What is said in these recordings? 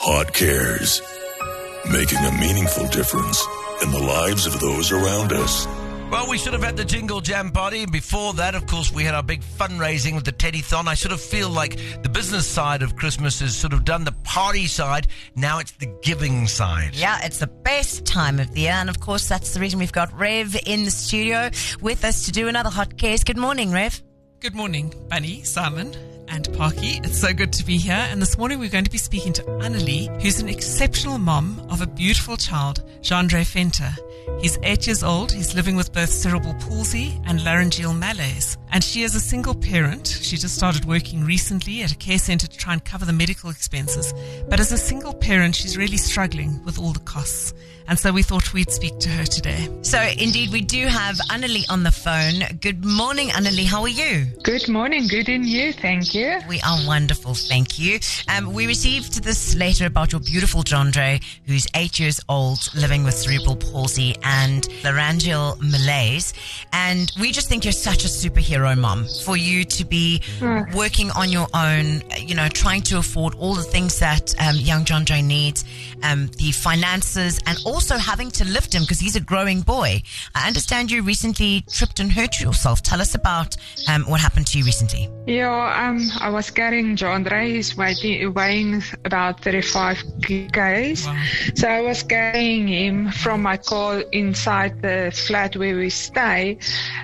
Hot Cares, making a meaningful difference in the lives of those around us. Well, we should have had the Jingle Jam party. Before that, of course, we had our big fundraising with the Teddython. I sort of feel like the business side of Christmas has sort of done the party side. Now it's the giving side. Yeah, it's the best time of the year. And, of course, that's the reason we've got Rev in the studio with us to do another Hot Cares. Good morning, Rev. Good morning, Bunny, Simon and Parky. It's so good to be here. And this morning we're going to be speaking to Annelie, who's an exceptional mom of a beautiful child, Jandre Venter. He's 8 years old. He's living with both cerebral palsy and laryngeal malaise. And she is a single parent. She just started working recently at a care center to try and cover the medical expenses. But as a single parent, she's really struggling with all the costs. And so we thought we'd speak to her today. So, indeed, we do have Annelie on the phone. Good morning, Annelie. How are you? Good morning. Good in you. Thank you. We are wonderful. Thank you. We received this letter about your beautiful Jandre, who's 8 years old, living with cerebral palsy and laryngeal malaise. And we just think you're such a superhero mom for you to be working on your own, you know, trying to afford all the things that young Jandre needs, the finances, and also having to lift him because he's a growing boy. I understand you recently tripped and hurt yourself. Tell us about what happened to you recently. Yeah, I was carrying Jandre. He's weighing about 35 kgs. Wow. So I was carrying him from my car inside the flat where we stay,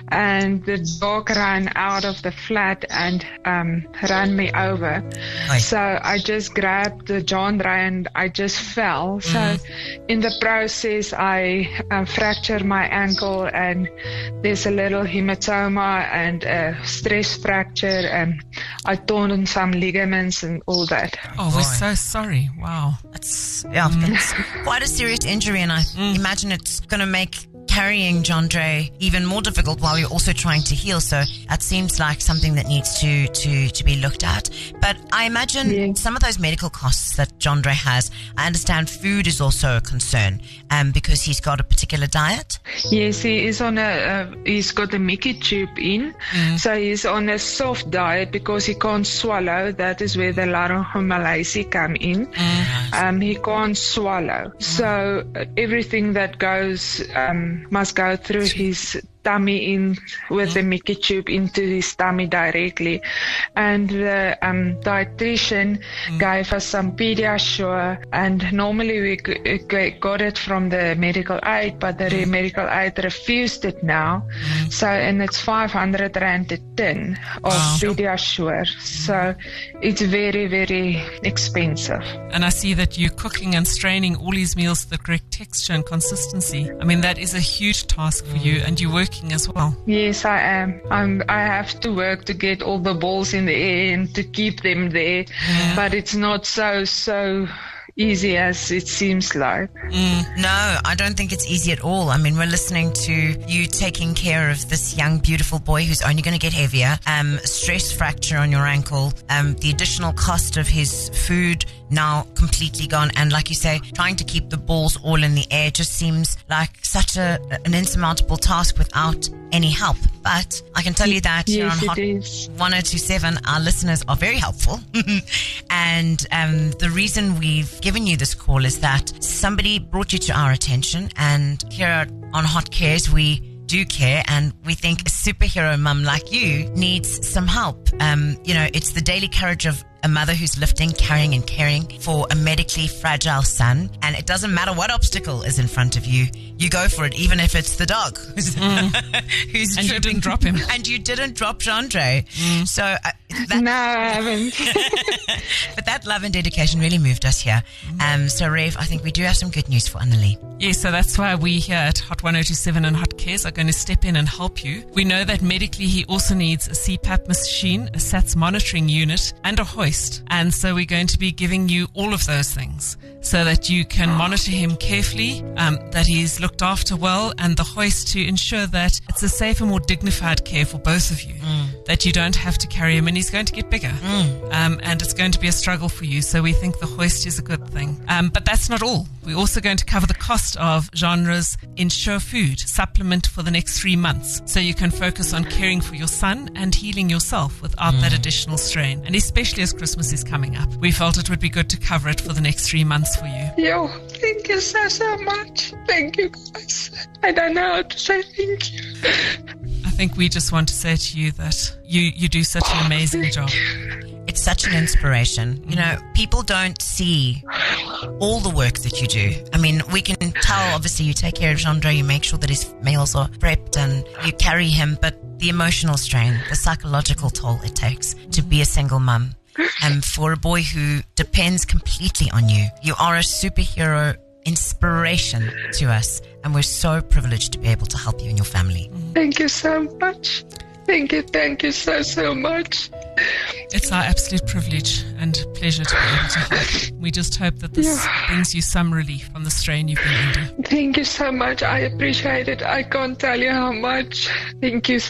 and the dog ran out of the flat and ran me over. Right. So I just grabbed the Jandre and I just fell. So in the process, I fractured my ankle, and there's a little hematoma and a stress fracture, and I torn some ligaments and all that. Oh, we're so sorry. Wow. It's quite a serious injury, and I imagine it's going to make carrying Jandre even more difficult while you're also trying to heal. So that seems like something that needs to be looked at. But I imagine some of those medical costs that Jandre has, I understand food is also a concern because he's got a particular diet. Yes, he is on he's got a Mickey tube in, so he's on a soft diet because he can't swallow. That is where the laryngomalacia come in. He can't swallow. So everything that goes must go through his tummy in with the Mickey tube into his tummy directly. And the dietitian gave us some Pediasure, and normally we got it from the medical aid, but the medical aid refused it now. So, and it's 500 Rand a tin of Pediasure. So it's very, very expensive. And I see that you're cooking and straining all these meals to the correct texture and consistency. I mean, that is a huge task for you, and you're working as well. Yes, I am. I have to work to get all the balls in the air and to keep them there, but it's not so easy as it seems like. No, I don't think it's easy at all. I mean, we're listening to you taking care of this young, beautiful boy who's only going to get heavier, stress fracture on your ankle, the additional cost of his food now completely gone, and like you say, trying to keep the balls all in the air just seems like such an insurmountable task without any help. But I can tell you that here on Hot 1027, our listeners are very helpful. And the reason we've given you this call is that somebody brought you to our attention, and here on Hot Cares, we do care, and we think a superhero mum like you needs some help. You know, it's the daily courage of a mother who's lifting, carrying and caring for a medically fragile son, and it doesn't matter what obstacle is in front of you, you go for it, even if it's the dog who's And tripping. you didn't drop him. And you didn't drop Jandre. So No, I haven't. but that love and dedication really moved us here. So Rev, I think we do have some good news for Annelie. Yes, so that's why we here at Hot 1027 and Hot Cares are going to step in and help you. We know that medically he also needs a CPAP machine, a SATS monitoring unit, and a hoist. And so we're going to be giving you all of those things so that you can monitor him carefully, that he's looked after well, and the hoist to ensure that it's a safer, more dignified care for both of you, that you don't have to carry him, and he's going to get bigger. And it's going to be a struggle for you. So we think the hoist is a good thing. But that's not all. We're also going to cover the cost of Genre's Ensure Food supplement for the next 3 months, so you can focus on caring for your son and healing yourself without that additional strain. And especially as Christmas is coming up, we felt it would be good to cover it for the next 3 months for you. Yo, thank you so much. Thank you, guys. I don't know how to say thank you. I think we just want to say to you that you do such an amazing job. It's such an inspiration. You know, people don't see all the work that you do. I mean, we can tell, obviously, you take care of Genre, you make sure that his meals are prepped and you carry him, but the emotional strain, the psychological toll it takes to be a single mum. And for a boy who depends completely on you, you are a superhero inspiration to us. And we're so privileged to be able to help you and your family. Thank you so much. Thank you so much. It's our absolute privilege and pleasure to be able to help. We just hope that this brings you some relief from the strain you've been under. Thank you so much. I appreciate it. I can't tell you how much. Thank you.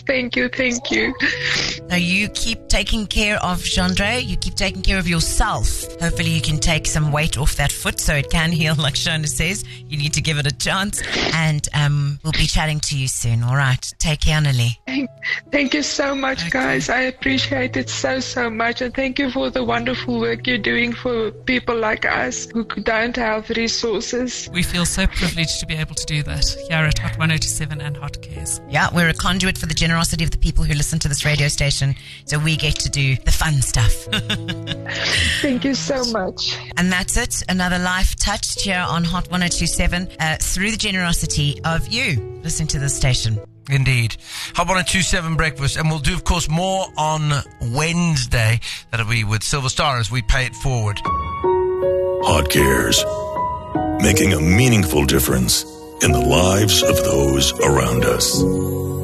Now you keep taking care of Genre. You keep taking care of yourself. Hopefully you can take some weight off that foot so it can heal, like Shona says. You need to give it a chance. And we'll be chatting to you soon. All right. Take care, Annalie. Thank you so much, guys. I appreciate it so much. And thank you for the wonderful work you're doing for people like us who don't have resources. We feel so privileged to be able to do that here at Hot 102.7 and Hot Cares. Yeah, we're a conduit for the generosity of the people who listen to this radio station. So we get to do the fun stuff. Thank you so much. And that's it. Another life touched here on Hot 102.7 through the generosity of you listening to this station. Indeed. Hot 102.7 Breakfast. And we'll do, of course, more on Wednesday. That'll be with Silver Star as we pay it forward. Hot Cares. Making a meaningful difference in the lives of those around us.